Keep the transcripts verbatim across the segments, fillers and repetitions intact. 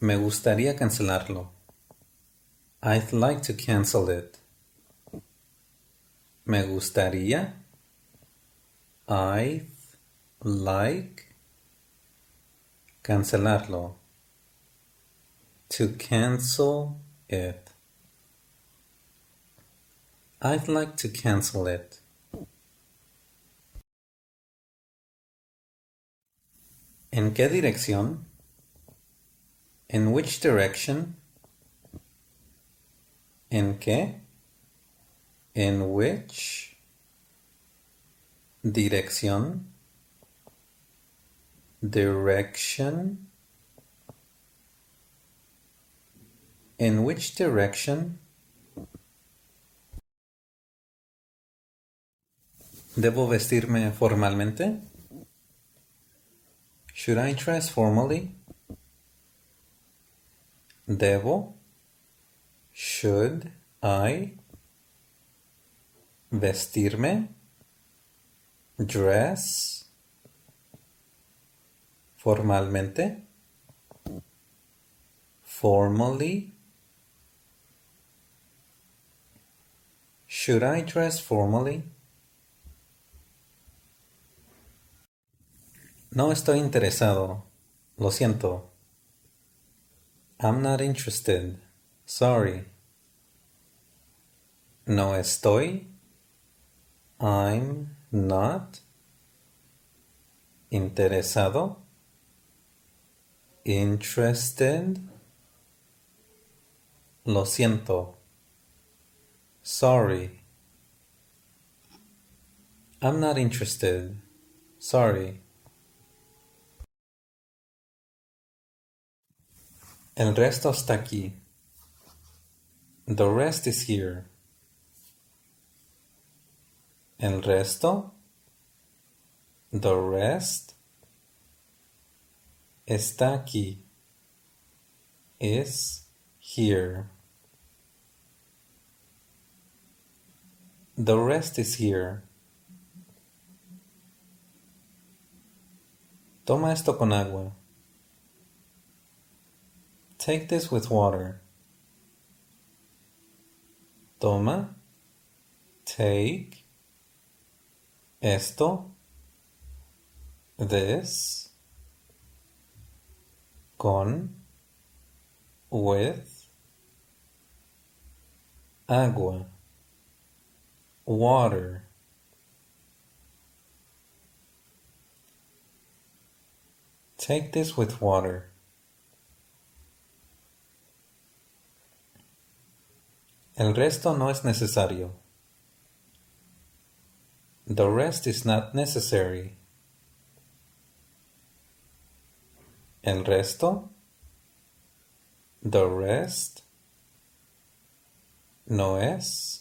Me gustaría cancelarlo. I'd like to cancel it. Me gustaría. I'd like. Cancelarlo. To cancel it. I'd like to cancel it. ¿En qué dirección? In which direction? ¿En qué? In which dirección? Direction. In which direction? ¿Debo vestirme formalmente? Should I dress formally? Debo. Should I vestirme? Dress. Formalmente. Formally. Should I dress formally? No estoy interesado. Lo siento. I'm not interested. Sorry. No estoy. I'm not. Interesado. Interested. Lo siento. Sorry. I'm not interested. Sorry. El resto está aquí. The rest is here. El resto. The rest. Está aquí. Is here. The rest is here. Toma esto con agua. Take this with water. Toma. Take. Esto. This. Con. With. Agua. Water. Take this with water. El resto no es necesario. The rest is not necessary. El resto. The rest. No es.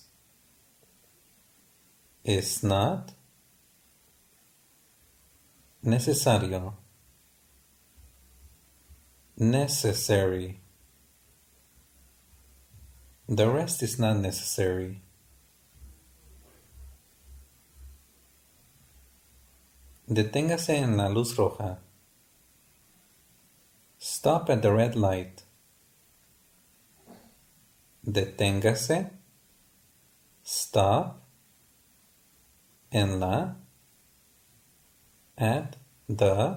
Is not. Necesario. Necessary. The rest is not necessary. Deténgase en la luz roja. Stop at the red light. Deténgase. Stop. En la. At the.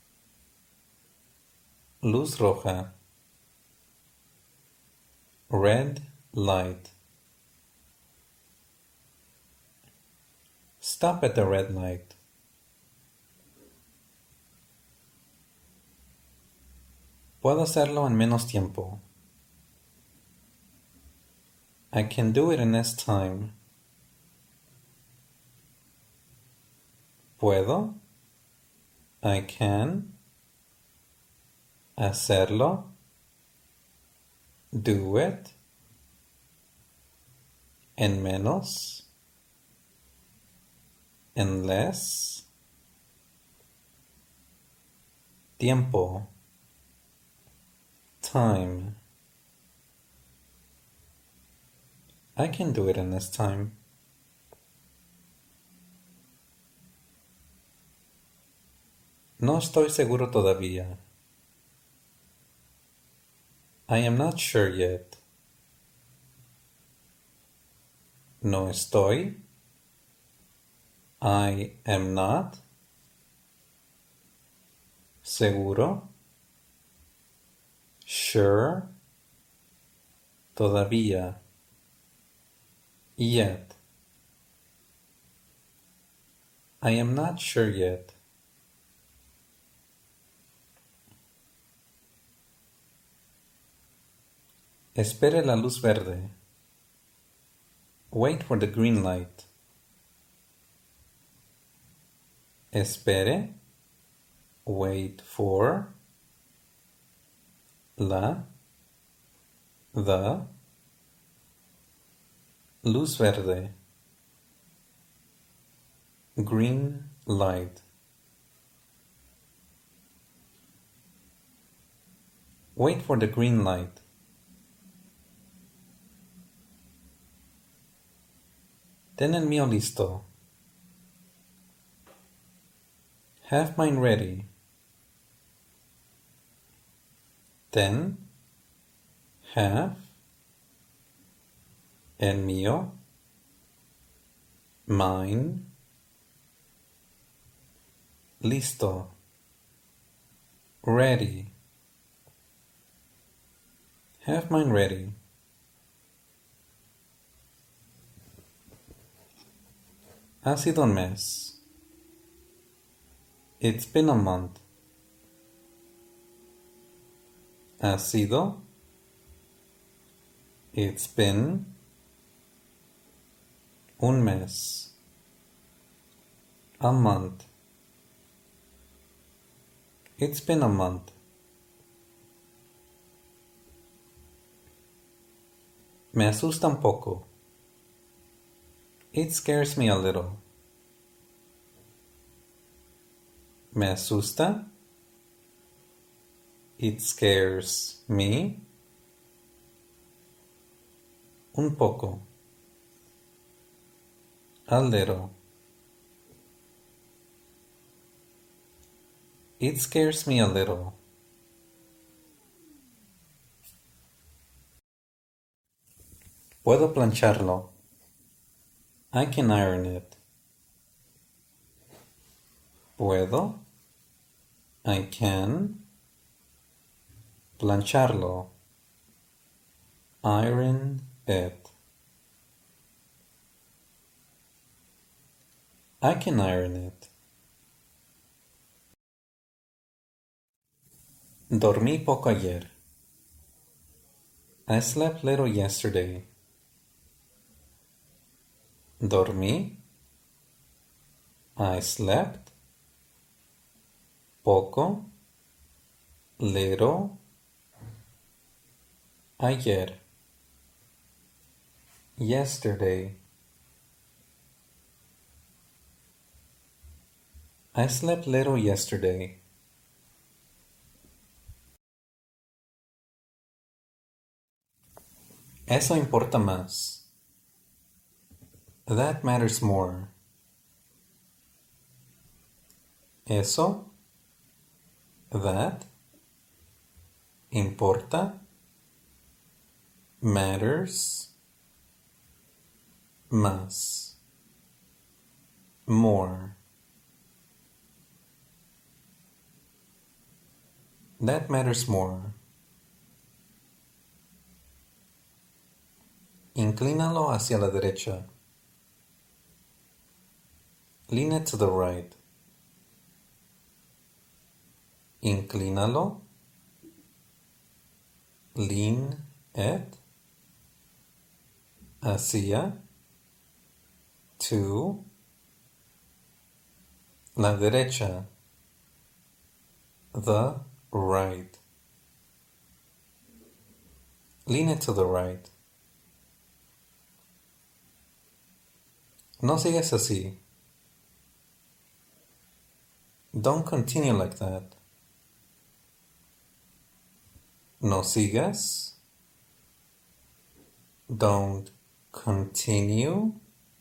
Luz roja. Red light. Stop at the red light. Puedo hacerlo en menos tiempo. I can do it in less time. Puedo. I can. Hacerlo. Do it. En menos. En less. Tiempo. Time. I can do it in less time. No estoy seguro todavía. I am not sure yet. No estoy. I am not. Seguro. Sure. Todavía. Yet. I am not sure yet. Espere la luz verde. Wait for the green light. Espere. Wait for. La. The. Luz verde. Green light. Wait for the green light. Ten el mío listo. Have mine ready. Ten. Have. El mío. Mine. Listo. Ready. Have mine ready. Ha sido un mes. It's been a month. Ha sido. It's been. Un mes. A month. It's been a month. Me asusta un poco. It scares me a little. Me asusta. It scares me. Un poco. A little. It scares me a little. Puedo plancharlo. I can iron it. Puedo. I can. Plancharlo. Iron it. I can iron it. Dormí poco ayer. I slept little yesterday. Dormí. I slept. Poco. Little. Ayer. Yesterday. I slept little yesterday. Eso importa más. That matters more. Eso. That. Importa. Matters. Más. More. That matters more. Inclínalo hacia la derecha. Lean it to the right. Inclínalo. Lean it. Hacia. To. La derecha. The right. Lean it to the right. No sigas así. Don't continue like that. No sigas. Don't continue.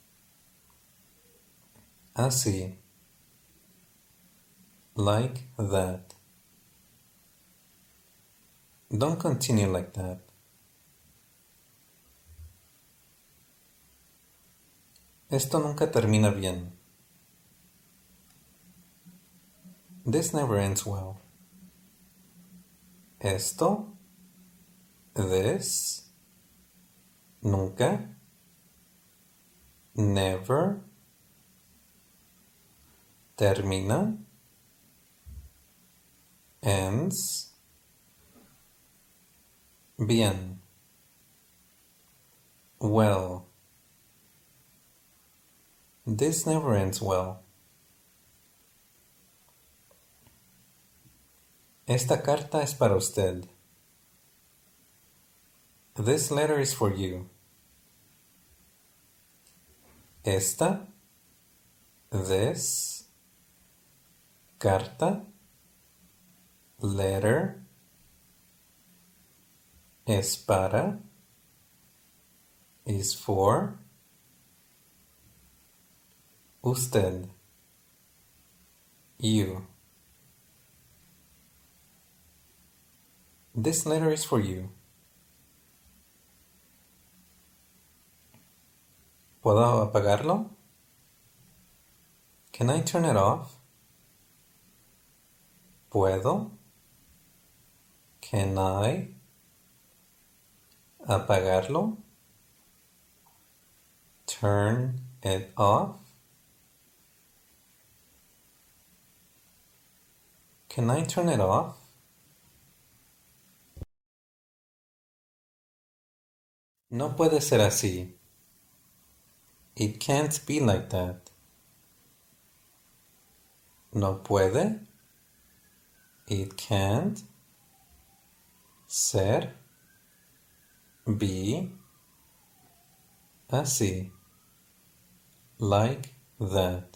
Así. Like that. Don't continue like that. Esto nunca termina bien. This never ends well. Esto, this, nunca, never, termina, ends, bien, well. This never ends well. Esta carta es para usted. This letter is for you. Esta, this, carta, letter, es para, is for, usted, you. This letter is for you. ¿Puedo apagarlo? Can I turn it off? ¿Puedo? Can I apagarlo? Turn it off? Can I turn it off? No puede ser así. It can't be like that. No puede. It can't. Ser. Be. Así. Like that.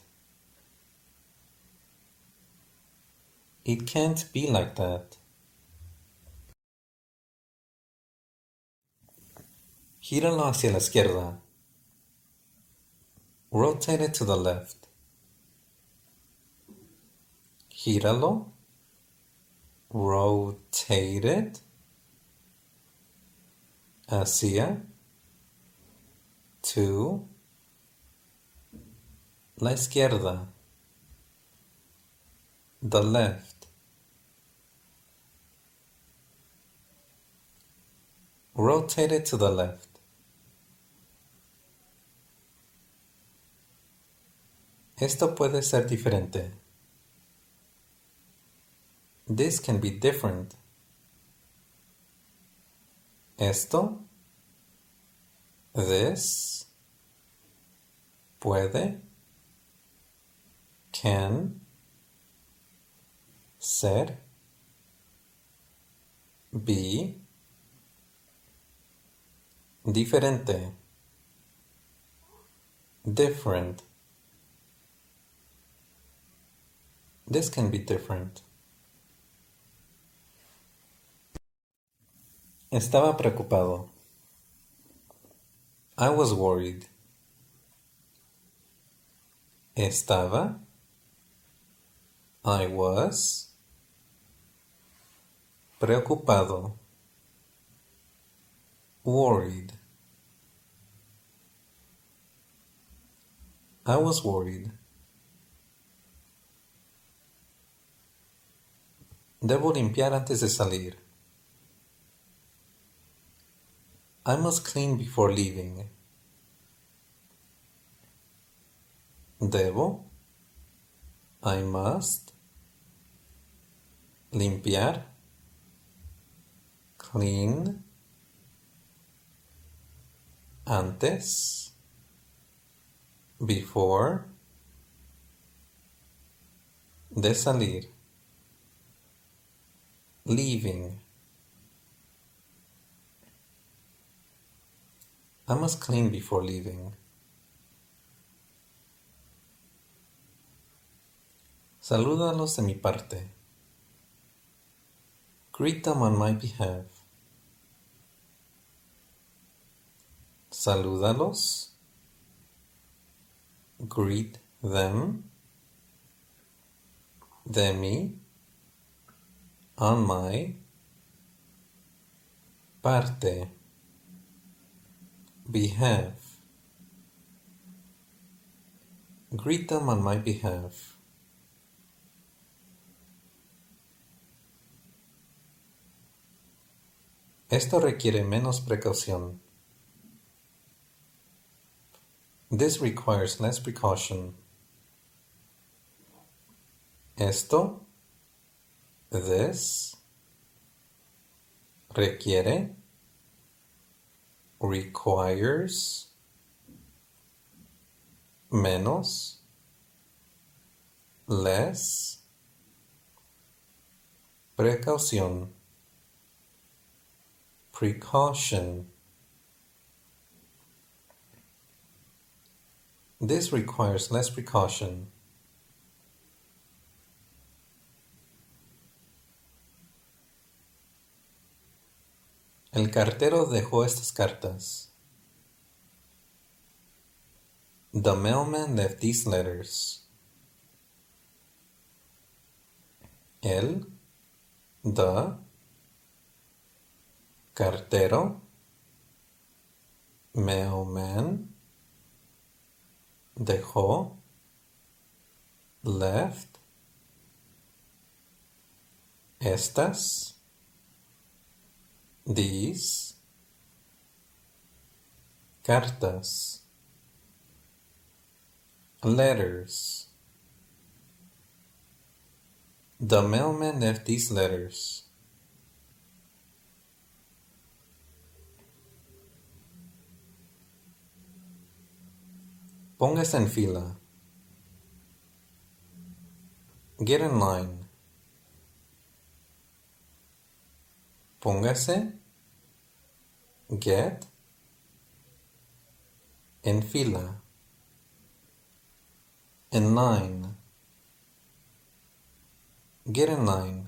It can't be like that. Gíralo hacia la izquierda. Rotate it to the left. Gíralo. Rotate it. Hacia. To. La izquierda. The left. Rotate it to the left. Esto puede ser diferente. This can be different. Esto. This. Puede. Can. Ser. Be. Diferente. Different. This can be different. Estaba preocupado. I was worried. Estaba. I was. Preocupado. Worried. I was worried. Debo limpiar antes de salir. I must clean before leaving. Debo. I must. Limpiar. Clean. Antes. Before. De salir. Leaving. I must clean before leaving. Salúdalos de mi parte. Greet them on my behalf. Salúdalos. Greet them. De mí. On my parte, behave. Greet them on my behalf. Esto requiere menos precaución. This requires less precaution. Esto, this, requiere, requires, menos, less, precaución, precaution. This requires less precaution. El cartero dejó estas cartas. The mailman left these letters. El, the, cartero, mailman, dejó, left, estas, these, cartas, letters. The mailman left these letters. Póngase en fila. Get in line. Póngase, get, en fila, in line, get in line.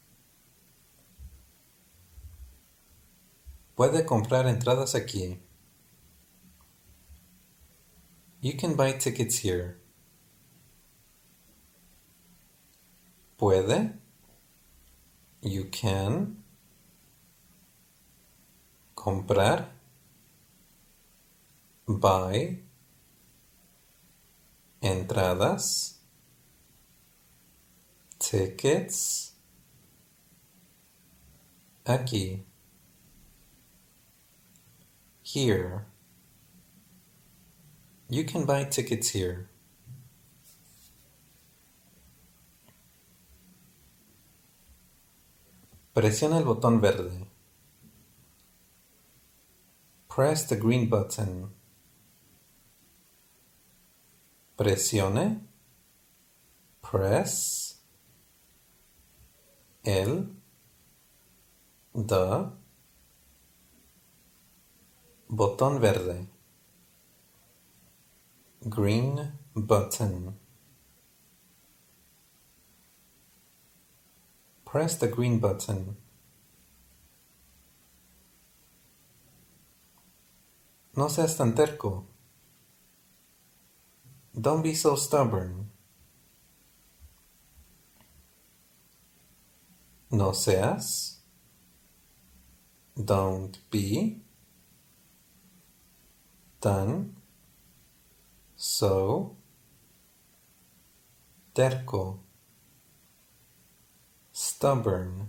Puede comprar entradas aquí. You can buy tickets here. Puede, you can, comprar, buy, entradas, tickets, aquí, here. You can buy tickets here. Presiona el botón verde. Press the green button. Presione, press, el, the, botón verde. Green button. Press the green button. No seas tan terco. Don't be so stubborn. No seas. Don't be. Tan. So. Terco. Stubborn.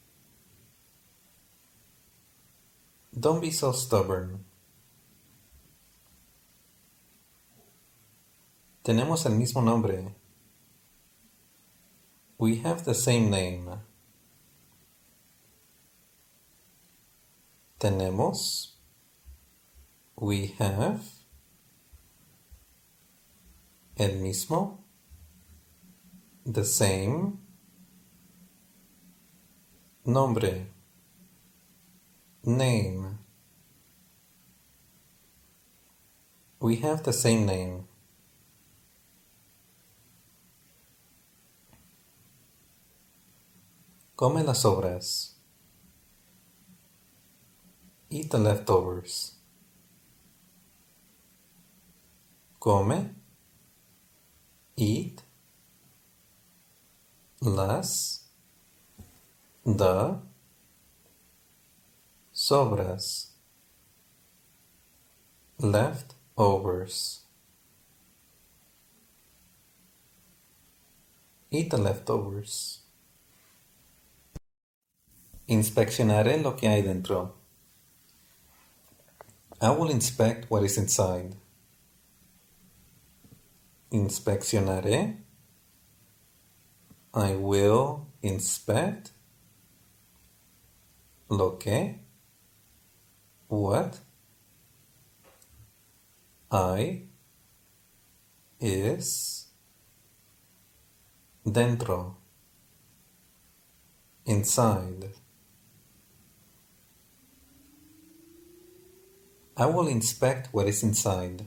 Don't be so stubborn. Tenemos el mismo nombre. We have the same name. Tenemos. We have. El mismo. The same. Nombre. Name. We have the same name. Come las sobras. Eat the leftovers. Come. Eat. Las. The. sobras, leftovers. Eat the leftovers. Inspeccionaré lo que hay dentro. I will inspect what is inside. Inspeccionaré. I will inspect lo que, what, hay, is, dentro, inside. I will inspect what is inside.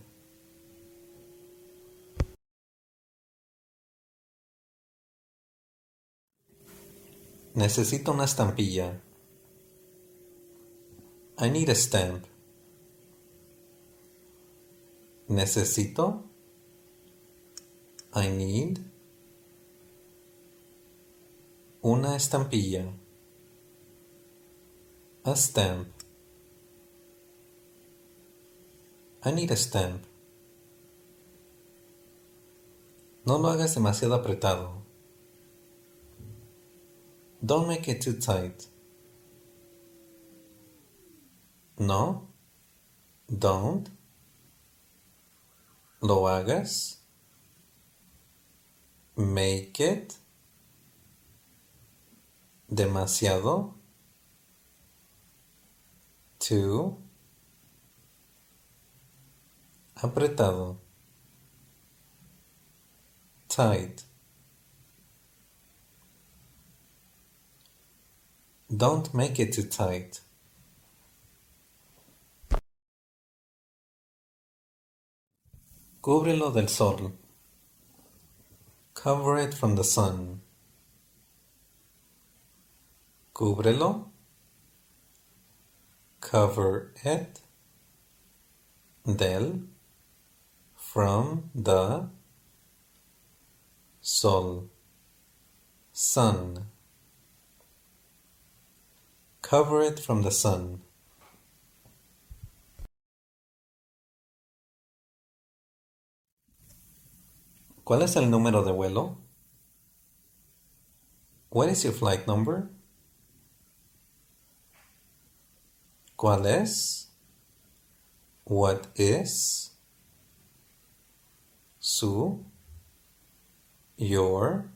Necesito una estampilla. I need a stamp. Necesito. I need. Una estampilla. A stamp. I need a stamp. No lo hagas demasiado apretado. Don't make it too tight. No. Don't. Lo hagas. Make it. Demasiado. Too. Apretado. Tight. Don't make it too tight. Cúbrelo del sol. Cover it from the sun. Cúbrelo. Cover it. Del. From the sol. Sun. Cover it from the sun. ¿Cuál es el número de vuelo? What is your flight number? ¿Cuál es? What is? Su. Your.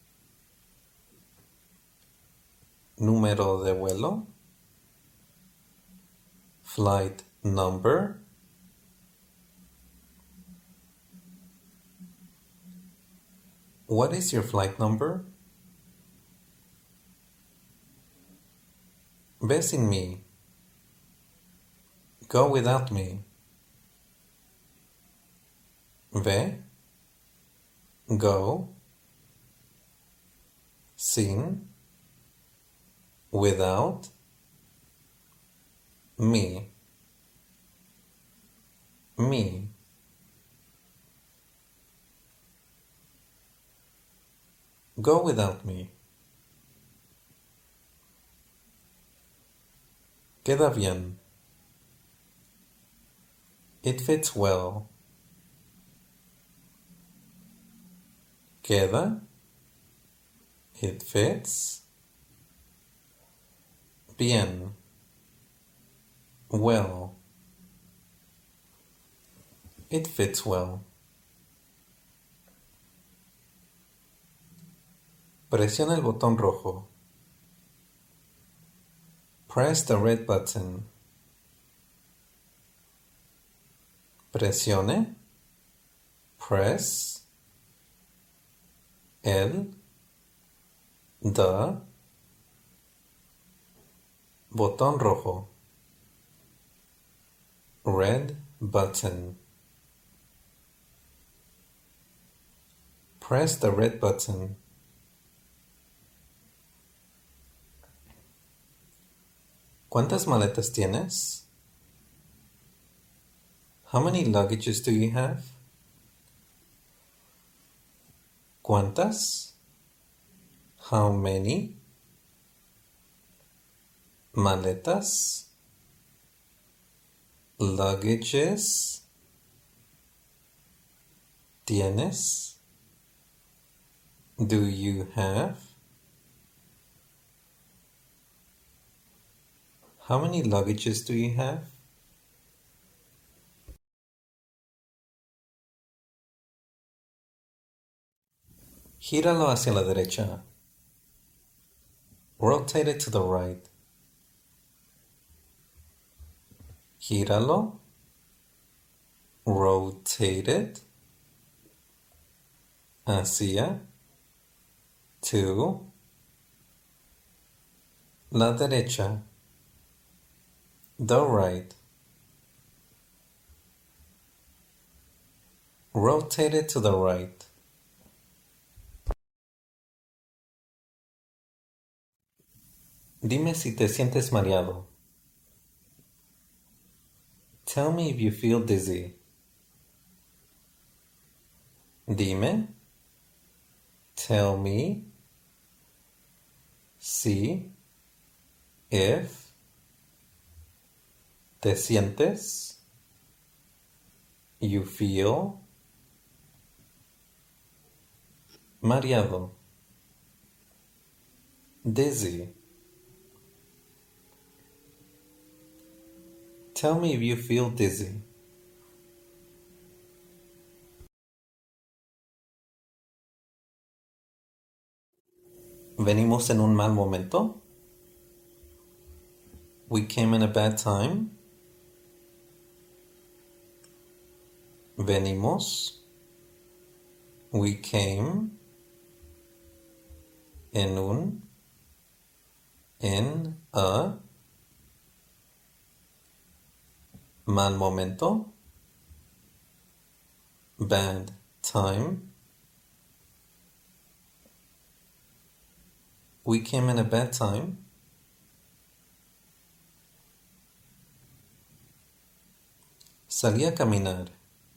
Número de vuelo. Flight number. What is your flight number? Ve sin mí. Go without me. Ve. Go. Sin. Without. Me. Me. Go without me. Queda bien. It fits well. Queda. It fits. Bien. Well. It fits well. Presiona el botón rojo. Press the red button. Presione. Press. El. The. Botón rojo. Red button. Press the red button. ¿Cuántas maletas tienes? How many luggages do you have? ¿Cuántas? How many? Maletas. Luggages. ¿Tienes? Do you have? How many luggages do you have? Gíralo hacia la derecha. Rotate it to the right. Gíralo. Rotate it hacia to la derecha. The right. Rotate it to the right. Dime si te sientes mareado. Tell me if you feel dizzy. Dime. Tell me. Si. If. Te sientes. You feel. Mareado. Dizzy. Tell me if you feel dizzy. ¿Venimos en un mal momento? We came in a bad time. Venimos. We came. En un. En a. Mal momento. Bad time. We came in a bad time. Salí a caminar.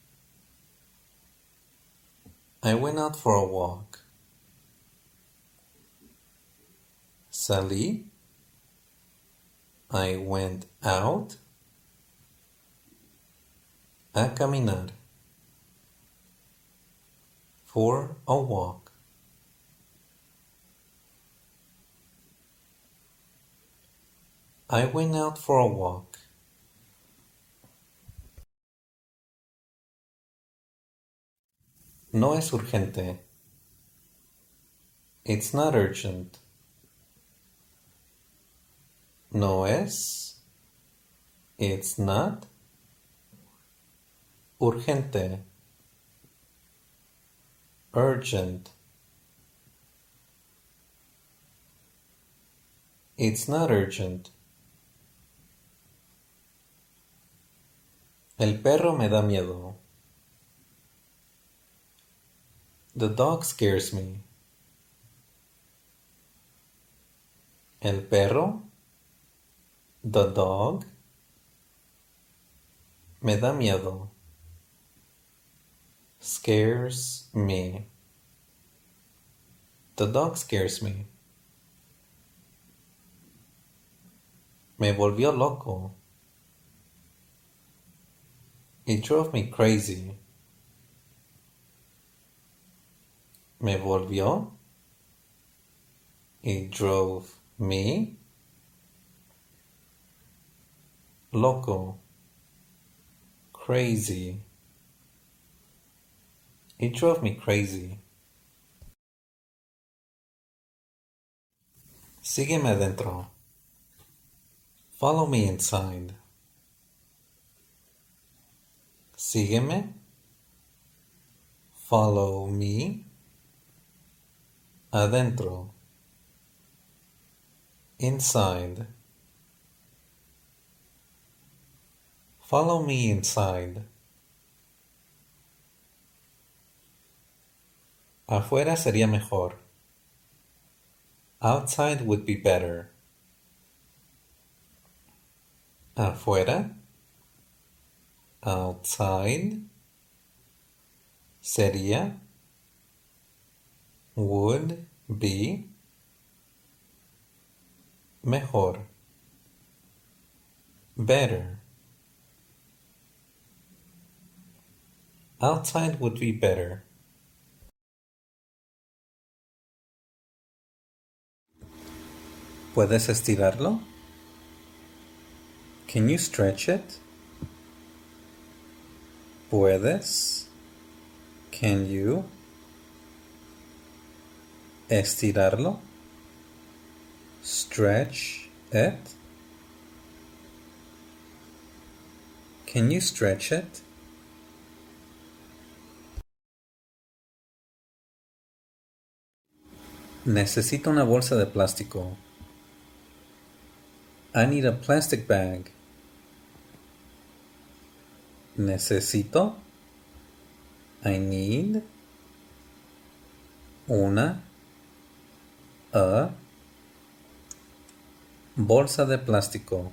I went out for a walk. Salí. I went out a caminar. For a walk. I went out for a walk. No es urgente. It's not urgent. No es. It's not. Urgente. Urgent. It's not urgent. El perro me da miedo. The dog scares me. El perro, the dog, me da miedo. Scares me. The dog scares me. Me volvió loco. It drove me crazy. Me volvió. It drove me. Loco. Crazy. It drove me crazy. Sígueme adentro. Follow me inside. Sígueme. Follow me. Adentro. Inside. Follow me inside. Afuera sería mejor. Outside would be better. Afuera. Outside. Sería. Would be. Mejor. Better. Outside would be better. ¿Puedes estirarlo? Can you stretch it? ¿Puedes? Can you? Estirarlo? Stretch it? Can you stretch it? Necesito una bolsa de plástico. I need a plastic bag. Necesito. I need. Una. A. Bolsa de plástico.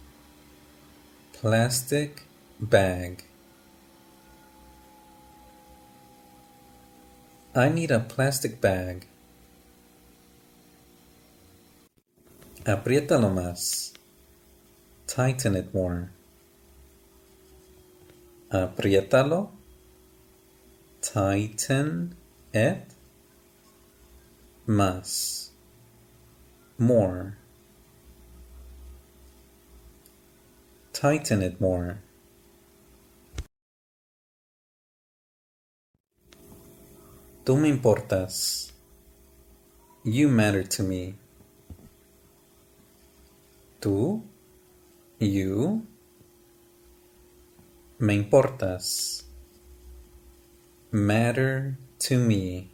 Plastic bag. I need a plastic bag. Apriétalo más. Tighten it more. Apriétalo. Tighten it. Más. More. Tighten it more. Tú me importas. You matter to me. Tú, you, me importas. Matter to me.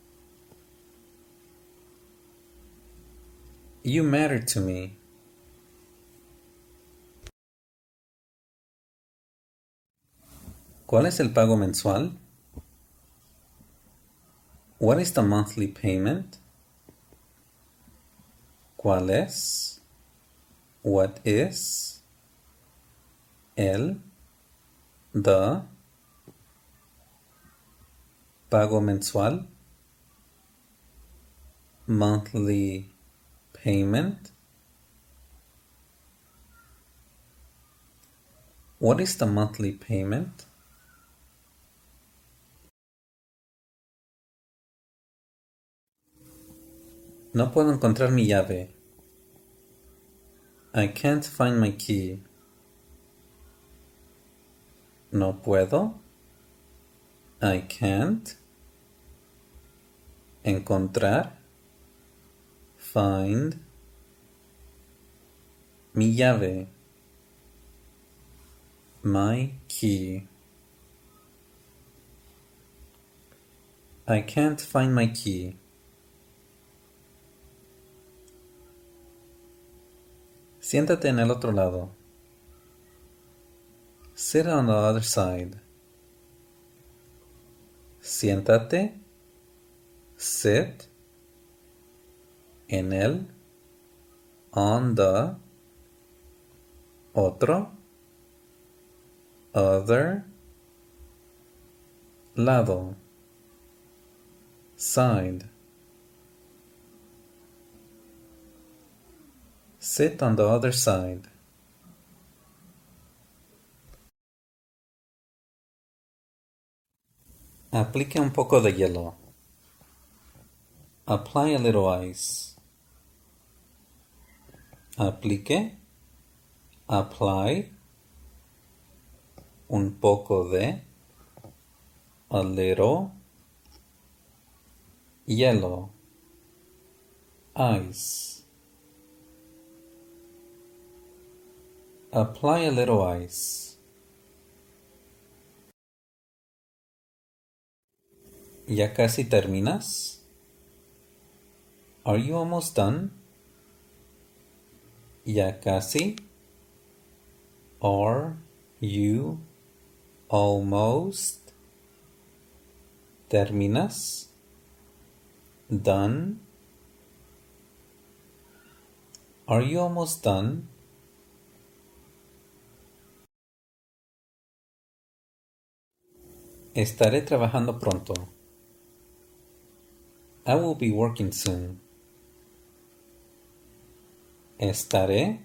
You matter to me. ¿Cuál es el pago mensual? What is the monthly payment? ¿Cuál es? What is? El, the, pago mensual, monthly payment. What is the monthly payment? No puedo encontrar mi llave. I can't find my key. No puedo. I can't. Encontrar. Find. Mi llave. My key. I can't find my key. Siéntate en el otro lado. Sit on the other side. Siéntate. Sit. En el. On the. Otro. Other. Lado. Side. Sit on the other side. Aplique un poco de hielo. Apply a little ice. Aplique. Apply. Un poco de. A little. Hielo. Ice. Apply a little ice. ¿Ya casi terminas? Are you almost done? ¿Ya casi? Are you almost? ¿Terminas? Done? Are you almost done? Estaré trabajando pronto. I will be working soon. Estaré.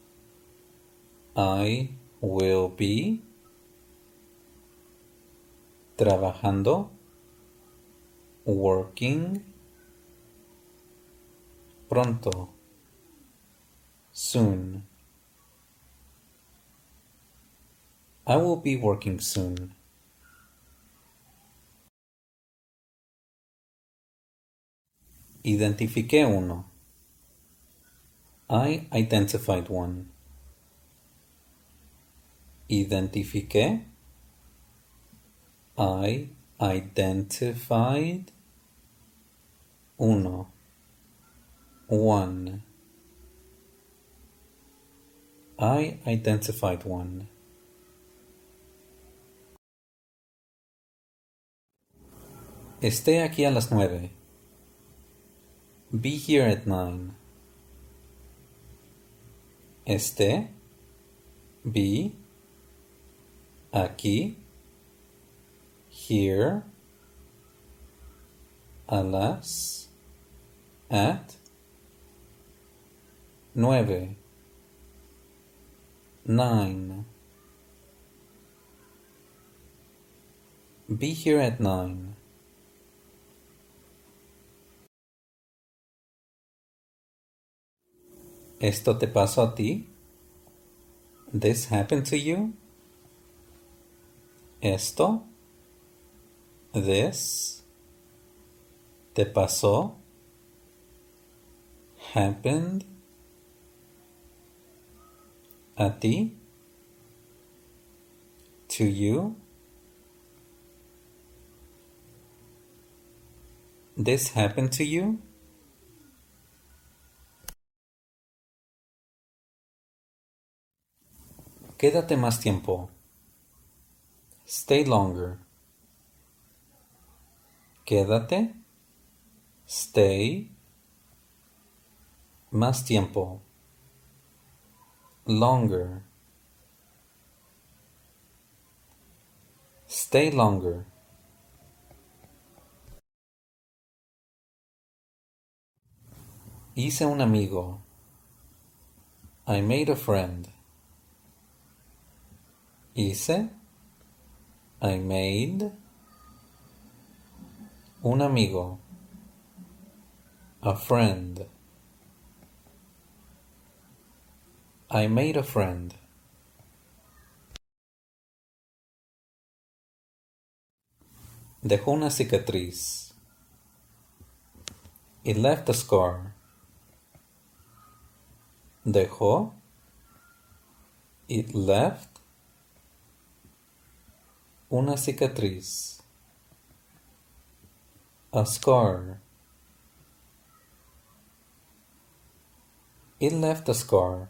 I will be. trabajando, working, pronto, soon. I will be working soon. Identifiqué uno. I identified one. Identifiqué. I identified uno. One. I identified one. Esté aquí a las nueve. Be here at nine. Esté. Be. Aquí. Here. A las. At. Nueve. Nine. Be here at nine. ¿Esto te pasó a ti? This happened to you? ¿Esto? This? ¿Te pasó? Happened? ¿A ti? To you? This happened to you? Quédate más tiempo. Stay longer. Quédate. Stay. Más tiempo. Longer. Stay longer. Hice un amigo. I made a friend. Hice. I made. Un amigo. A friend. I made a friend. Dejó una cicatriz. It left a scar. Dejó. It left. Una cicatriz. A scar. It left a scar.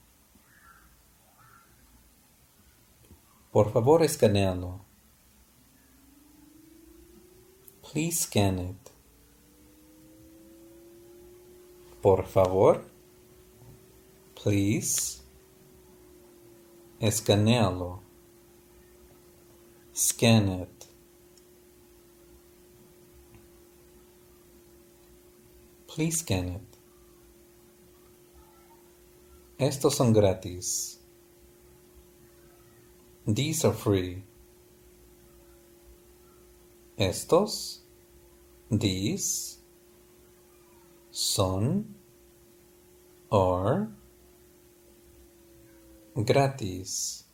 Por favor, escanealo. Please scan it. Por favor. Please. Escanealo. Scan it. Please scan it. Estos son gratis. These are free. Estos, these, son, are, gratis,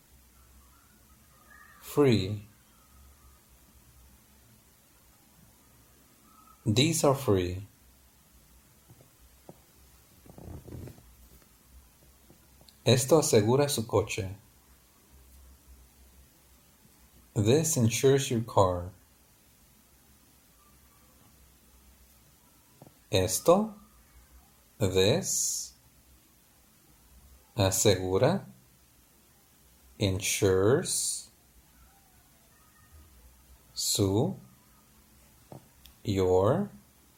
free. These are free. Esto asegura su coche. This insures your car. Esto, this, asegura, insures, su, your,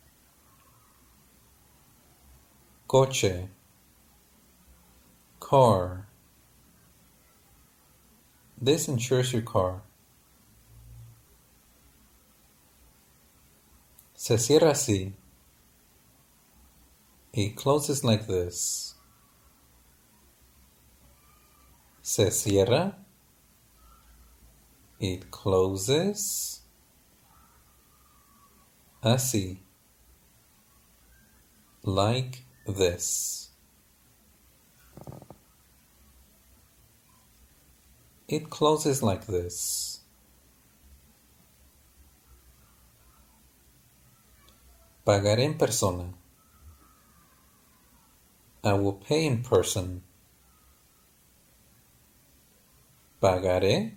coche, car. This insures your car. Se cierra así. It closes like this. Se cierra. It closes. Así. Like this. It closes like this. Pagaré en persona. I will pay in person. Pagaré.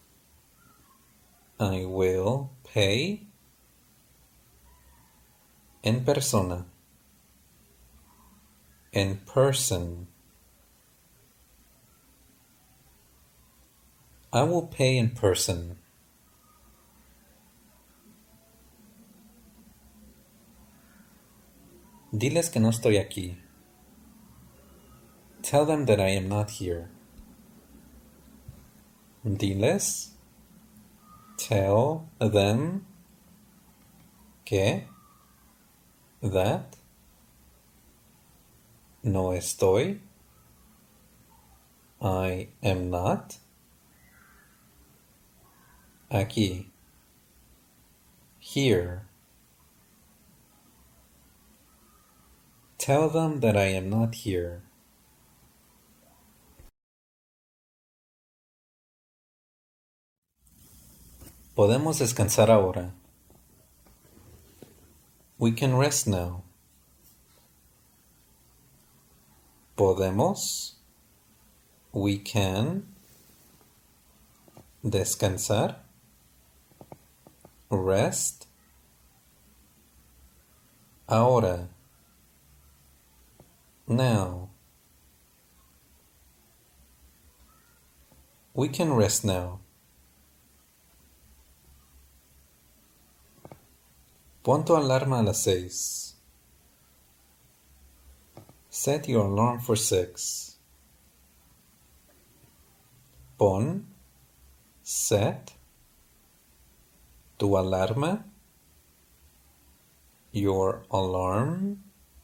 I will pay en persona. In person. I will pay in person. Diles que no estoy aquí. Tell them that I am not here. Diles. Tell them que that no estoy. I am not aquí. Here. Tell them that I am not here. Podemos descansar ahora. We can rest now. Podemos. We can. Descansar. Rest. Ahora. Now. We can rest now. Pon tu alarma a las seis. Set your alarm for six. Pon, set, tu alarma, your alarm,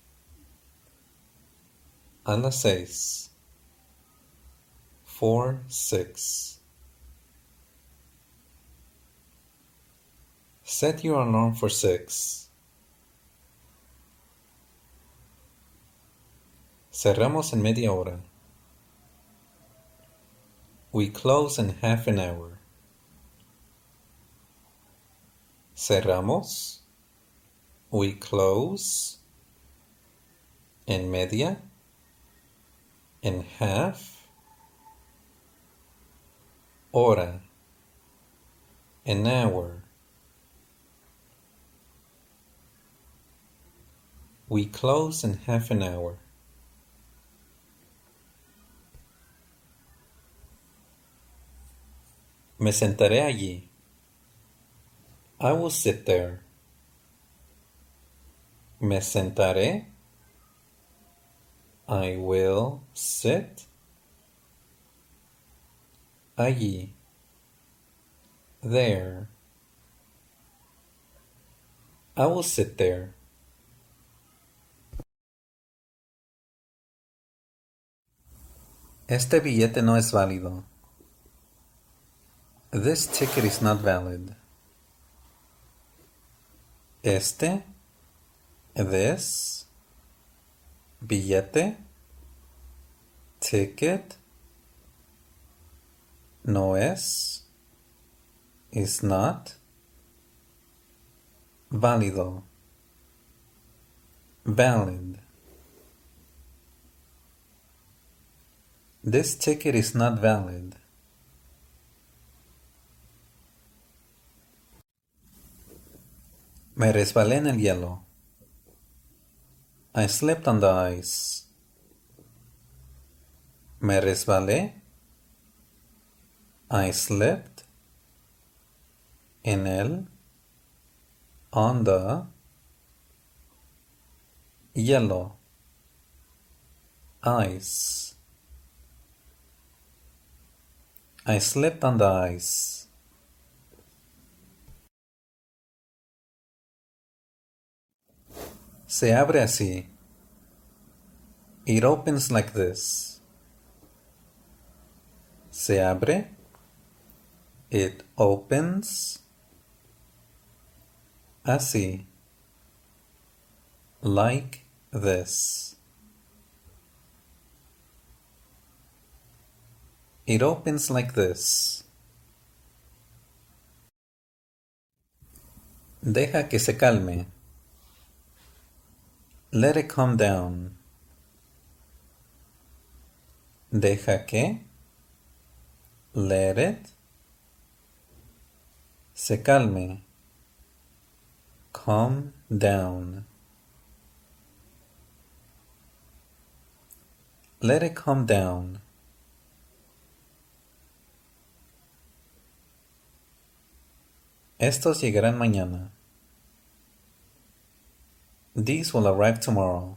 a las seis. For six. Set your alarm for six. Cerramos en media hora. We close in half an hour. Cerramos. We close. En media. In half. Hora. An hour. We close in half an hour. Me sentaré allí. I will sit there. Me sentaré. I will sit. Allí. There. I will sit there. Este billete no es válido. This ticket is not valid. Este, this, billete, ticket, no es, is not, válido, valid. This ticket is not valid. Me resbalé en el hielo. I slipped on the ice. Me resbalé. I slipped. En el. On the. Hielo. Ice. I slipped on the ice. Se abre así. It opens like this. Se abre. It opens. Así. Like this. It opens like this. Deja que se calme. Let it calm down. Deja que. Let it. Se calme. Calm down. Let it calm down. Estos llegarán mañana. These will arrive tomorrow.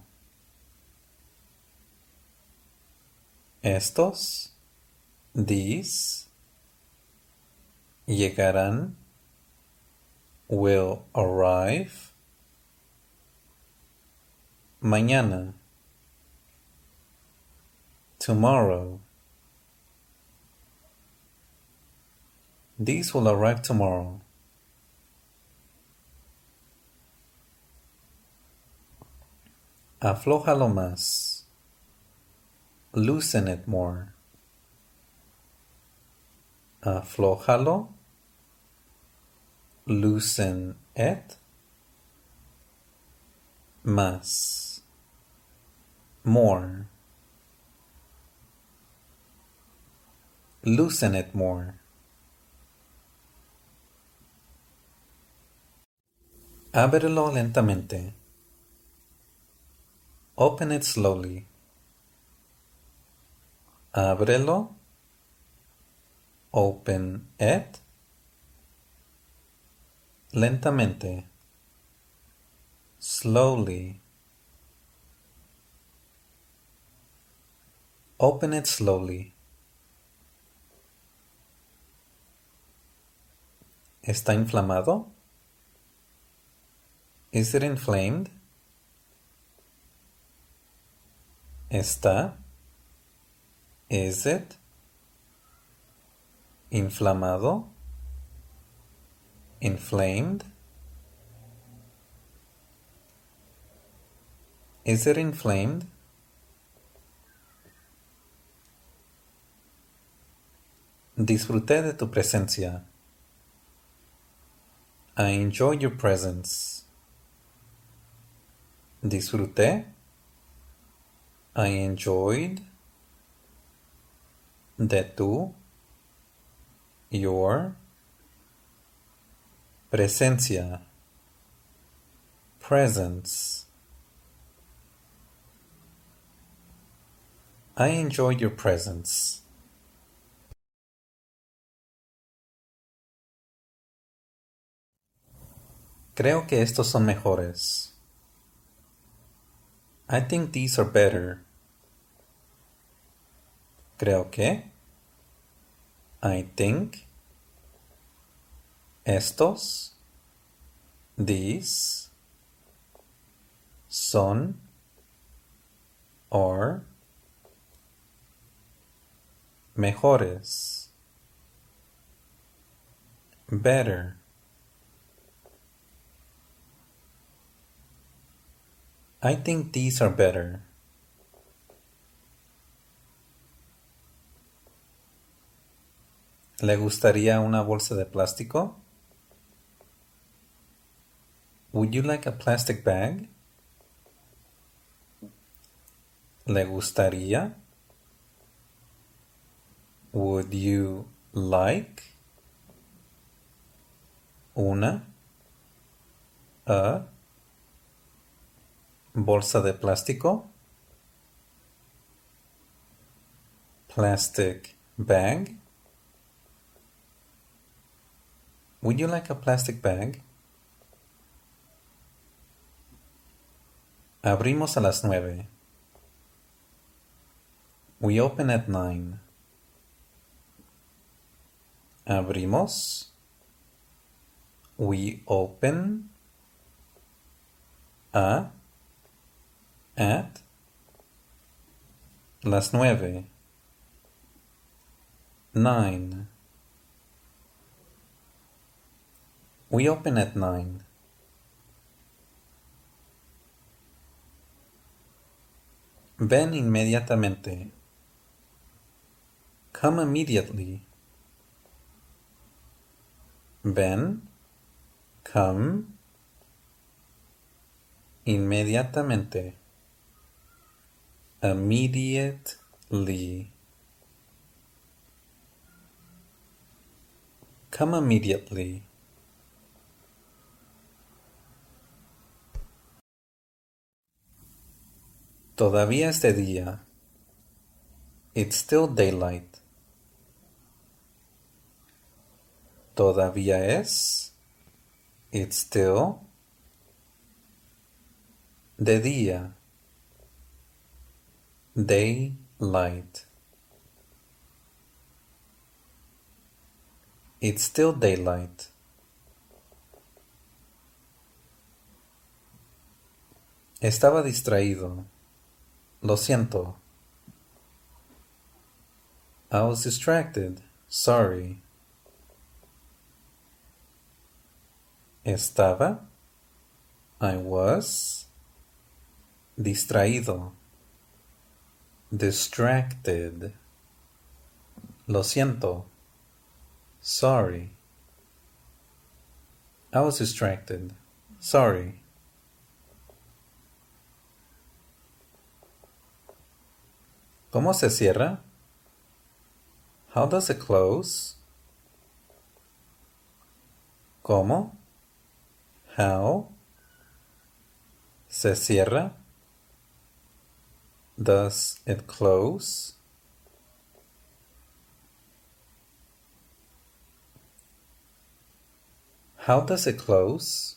Estos, these, llegarán, will arrive, mañana, tomorrow. These will arrive tomorrow. Aflójalo más. Loosen it more. Aflójalo. Loosen it. Más. More. Loosen it more. Ábrelo lentamente. Open it slowly. Ábrelo. Open it. Lentamente. Slowly. Open it slowly. ¿Está inflamado? Is it inflamed? ¿Está? Is it? Inflamado? Inflamed? Is it inflamed? Disfruté de tu presencia. I enjoy your presence. Disfruté. I enjoyed. De tu. Your. Presencia. Presence. I enjoy your presence. Creo que estos son mejores. I think these are better. Creo que. I think. Estos. These. Son. Are. Mejores. Better. I think these are better. ¿Le gustaría una bolsa de plástico? Would you like a plastic bag? ¿Le gustaría? Would you like? Una. A. Bolsa de plástico. Plastic bag. Would you like a plastic bag? Abrimos a las nueve. We open at nine. Abrimos. We open. A. At. Las nueve. Nine. We open at nine. Ven inmediatamente. Come immediately. Ven, come, inmediatamente. Immediately. Come immediately. Todavía es de día. It's still daylight. Todavía es. It's still. De día. Daylight. It's still daylight. Estaba distraído. Lo siento. I was distracted. Sorry. Estaba. I was. Distraído. Distracted. Lo siento. Sorry. I was distracted. Sorry. ¿Cómo se cierra? How does it close? ¿Cómo? How? ¿Se cierra? Does it close? How does it close?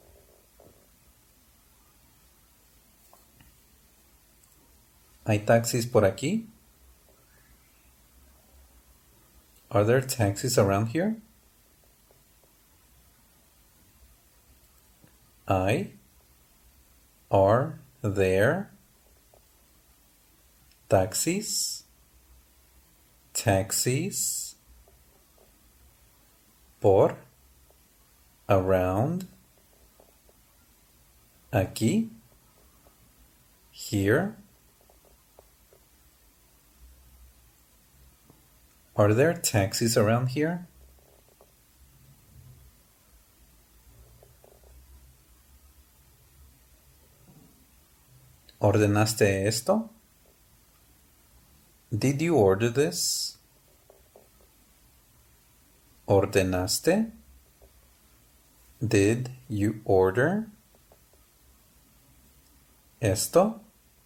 ¿Hay taxis por aquí? Are there taxis around here? I. Are there taxis? Taxis. Por. Around. Aquí. Here. Are there taxis around here? ¿Ordenaste esto? Did you order this? ¿Ordenaste? Did you order? Esto?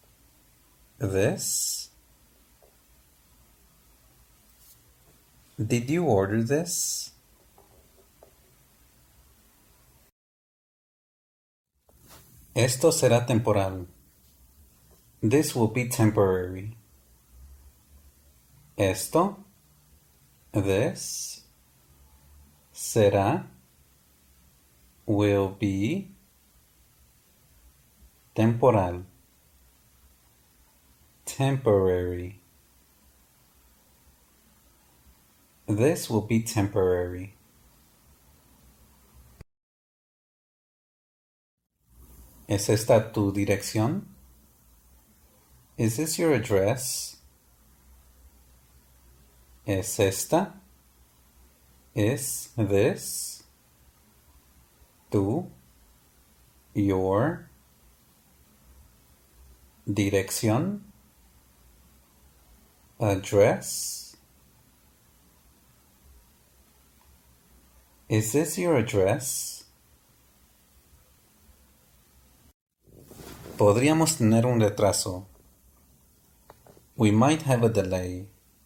This? Did you order this? Esto será temporal. This will be temporary. Esto, this, será, will be, temporal, temporary. This will be temporary. ¿Es esta tu dirección? Is this your address? ¿Es esta? Is this? Tu? Your? Dirección? Address? Is this your address? Podríamos tener un retraso. We might have a delay.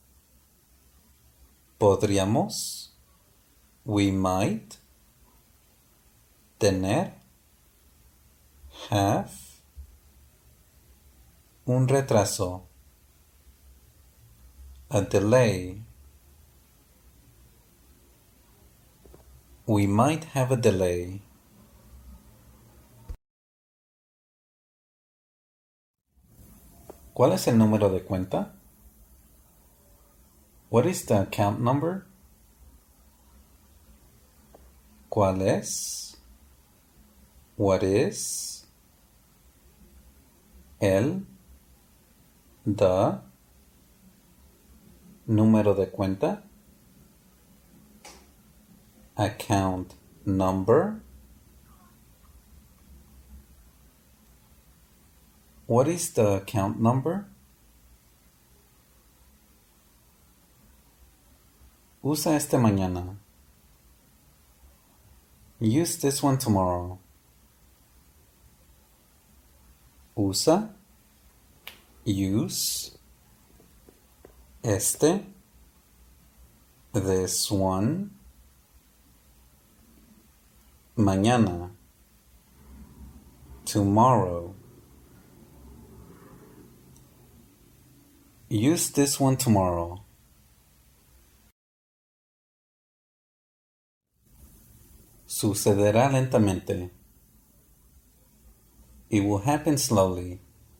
Podríamos. We might. Tener. Have. Un retraso. A delay. We might have a delay. ¿Cuál es el número de cuenta? What is the account number? ¿Cuál es? What is? El. The. Número de cuenta. Account number. What is the account number? Usa este mañana. Use this one tomorrow. Usa. Use. Este. This one. Mañana. Tomorrow. Use this one tomorrow. Sucederá lentamente. It will happen slowly.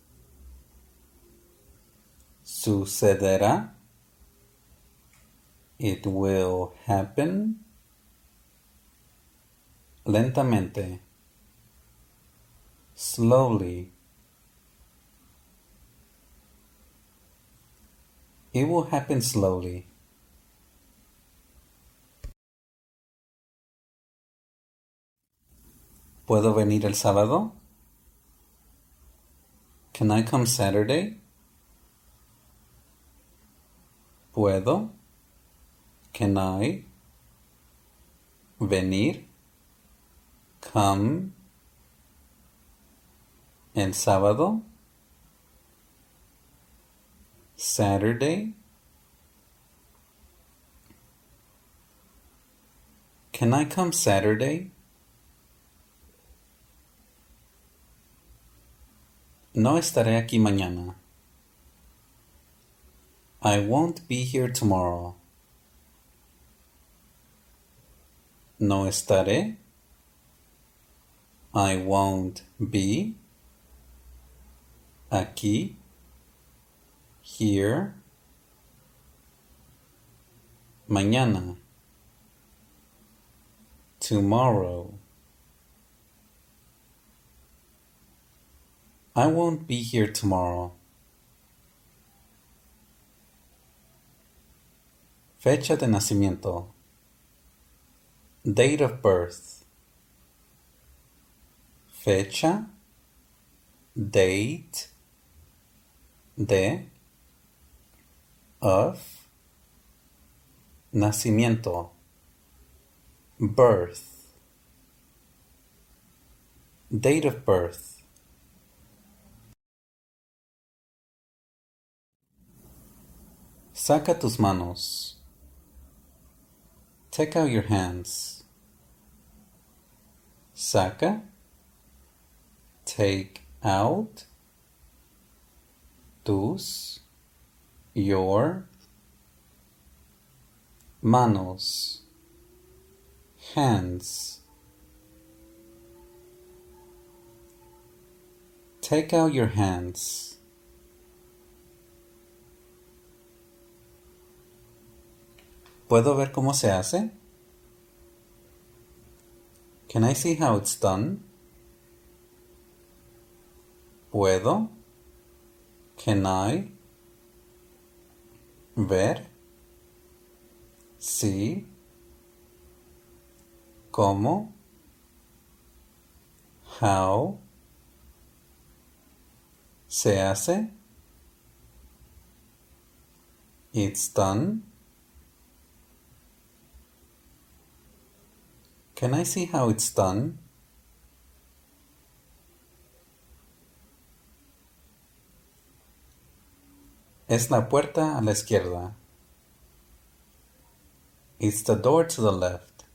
Sucederá. It will happen lentamente. Slowly. It will happen slowly. ¿Puedo venir el sábado? Can I come Saturday? ¿Puedo? Can I? Venir? Come? El sábado? Saturday? Can I come Saturday? No estaré aquí mañana. I won't be here tomorrow. No estaré. I won't be. Aquí. Here. Mañana. Tomorrow. I won't be here tomorrow. Fecha de nacimiento. Date of birth. Fecha. Date. De. Of. Nacimiento. Birth. Date of birth. Saca tus manos. Take out your hands. Saca. Take out. Tus. Your. Manos. Hands. Take out your hands. ¿Puedo ver cómo se hace? Can I see how it's done? ¿Puedo? Can I? Ver. Sí. ¿Cómo? How. ¿Se hace? It's done. Can I see how it's done? Es la puerta a la izquierda. It's the door to the left.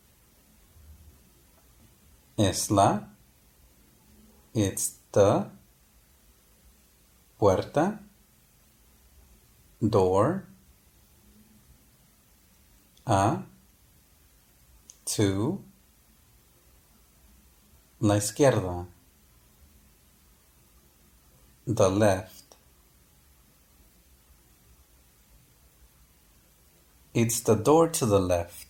Es la. It's the. Puerta. Door. A. To. La izquierda. The left. It's the door to the left.